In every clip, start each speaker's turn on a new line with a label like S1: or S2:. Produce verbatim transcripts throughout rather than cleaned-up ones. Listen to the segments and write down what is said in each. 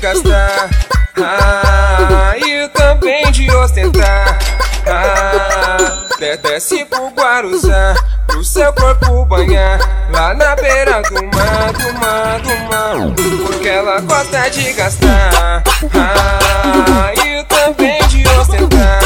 S1: gastar, ah, e também de ostentar, ah, desce pro Guarujá, pro seu corpo banhar, lá na beira do mar, do mar, do mar, porque ela gosta de gastar, ah, e também de ostentar,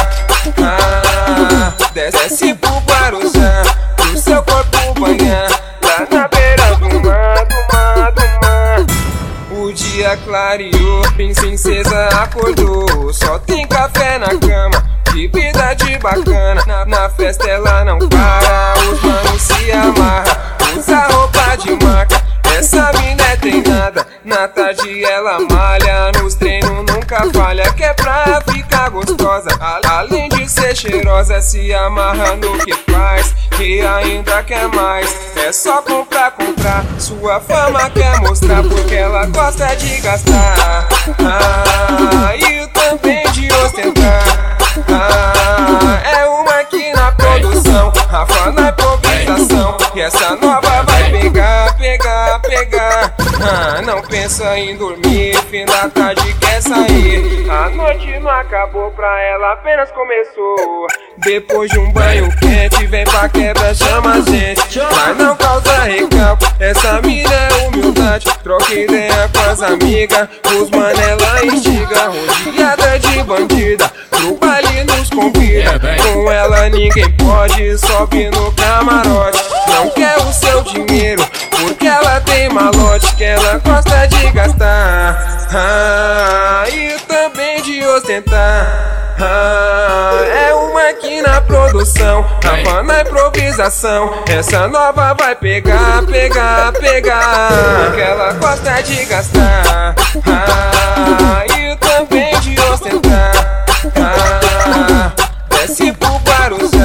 S1: ah, desce pro Guarujá, pro seu corpo banhar, lá na beira do mar, do mar, do mar. O dia clareou, princesa acordou, só tem café na cama, que vida de bacana. Na, na festa ela não para, os manos se amarram, usa roupa de marca, essa mina é treinada. Na tarde ela malha, nos treinos nunca falha, que é pra ficar gostosa. Além de ser cheirosa, se amarra no que faz, e ainda quer mais. É só comprar, comprar, sua fama quer mostrar, porque ela gosta de gastar, ah, e também de ostentar, ah, é uma aqui na produção, Rafa na improvisação, e essa nova vai pegar, pegar, pegar, ah, não pensa em dormir, fim da tarde quer sair, a noite não acabou pra ela, apenas começou. Depois de um banho quente, vem pra quebra, chama a gente, mas não causa recalque, essa mina é humildade, troca ideia com as amigas, os mano ela instiga, rodeada de bandida, pro baile nos convida, com ela ninguém pode, sobe no camarote, não quer o seu dinheiro, porque ela tem malote, que ela gosta de gastar, ah, e também de ostentar, ah, é uma aqui na produção, Rafa na improvisação, essa nova vai pegar, pegar, pegar, porque ela gosta de gastar, ah, e também de ostentar, ah, desce pro Guarujá.